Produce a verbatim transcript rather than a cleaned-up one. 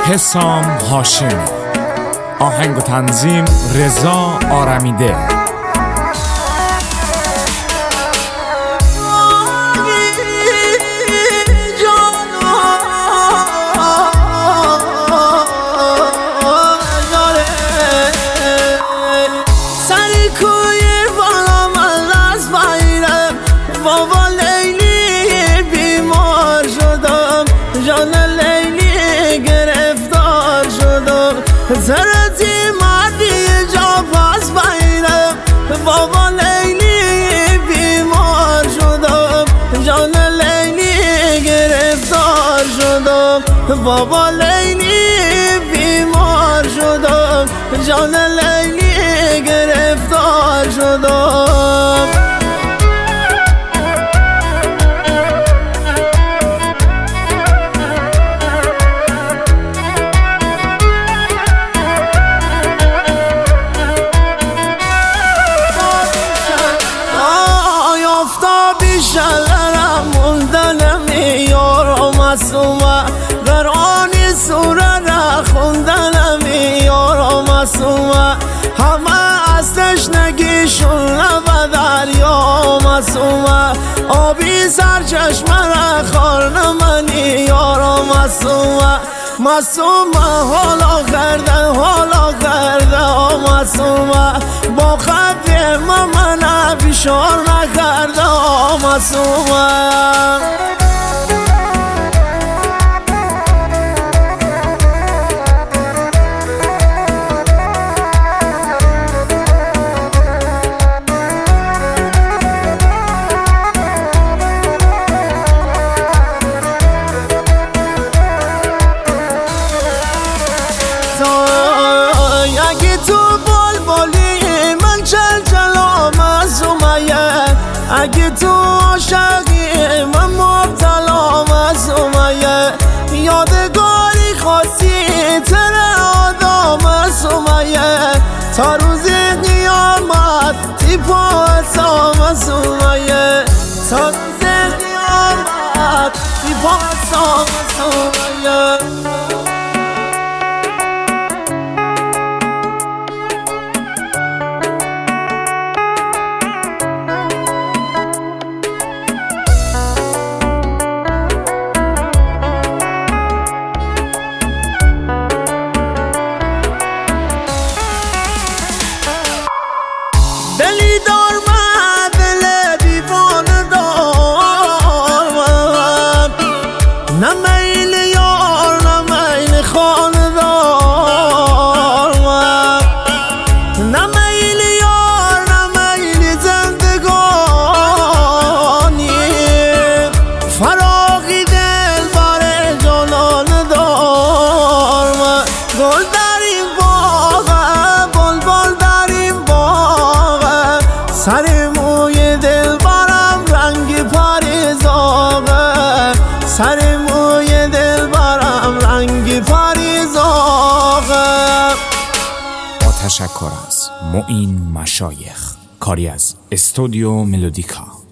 حسام هاشمی. آهنگ و تنظیم رضا آرمیده. زرتی مردی جا پس بایرم بابا لیلی بیمار شدم، جان لیلی گرفتار شدم، بابا لیلی بیمار شدم، جان لیلی گرفتار شدم. شلرم موندنم یارم اسومه قرآنی سوره را خوندنم یارم اسومه همه از تشنگیشون لب دریا مسومه آبی سرچشمه را خورنمنی یارم اسومه مسومه حالا کرده حالا کرده مسومه با خط من فشار نکرده مسومه. اگه تو بلبلی من چل جلا مسومه، اگه تو عاشقی من مبتلا مسومه، یادگاری خاصی تره آدم مسومه، تا روز قیامت تی پاسا مسومه، تا روز قیامت تی پاسا مسومه. دلی دار من دل دیوانه دار من، نه میل یار نه میل خانه دار من، نه میل یار نه میل زندگانی، فراغی دل بر جانانه دار من، گل در این باغ بلبل در این باغ، سر موی دل برم رنگ پریزاغه، سر موی دل برم رنگ پریزاغه. با تشکر از معین مشایخ، کاری از استودیو ملودیکا.